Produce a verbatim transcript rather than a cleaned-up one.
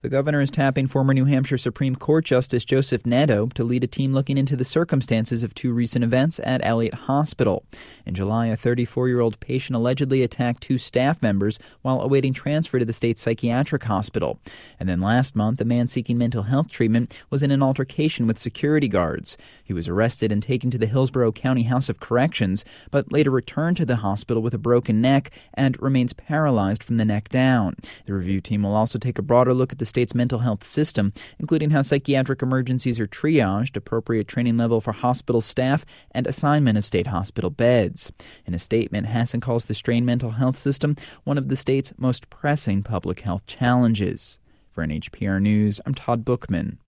The governor is tapping former New Hampshire Supreme Court Justice Joseph Netto to lead a team looking into the circumstances of two recent events at Elliott Hospital. In July, a thirty-four-year-old patient allegedly attacked two staff members while awaiting transfer to the state's psychiatric hospital. And then last month, a man seeking mental health treatment was in an altercation with security guards. He was arrested and taken to the Hillsborough County House of Corrections, but later returned to the hospital with a broken neck and remains paralyzed from the neck down. The review team will also take a broader look at the state's mental health system, including how psychiatric emergencies are triaged, appropriate training level for hospital staff, and assignment of state hospital beds. In a statement, Hassan calls the strained mental health system one of the state's most pressing public health challenges. For N H P R News, I'm Todd Bookman.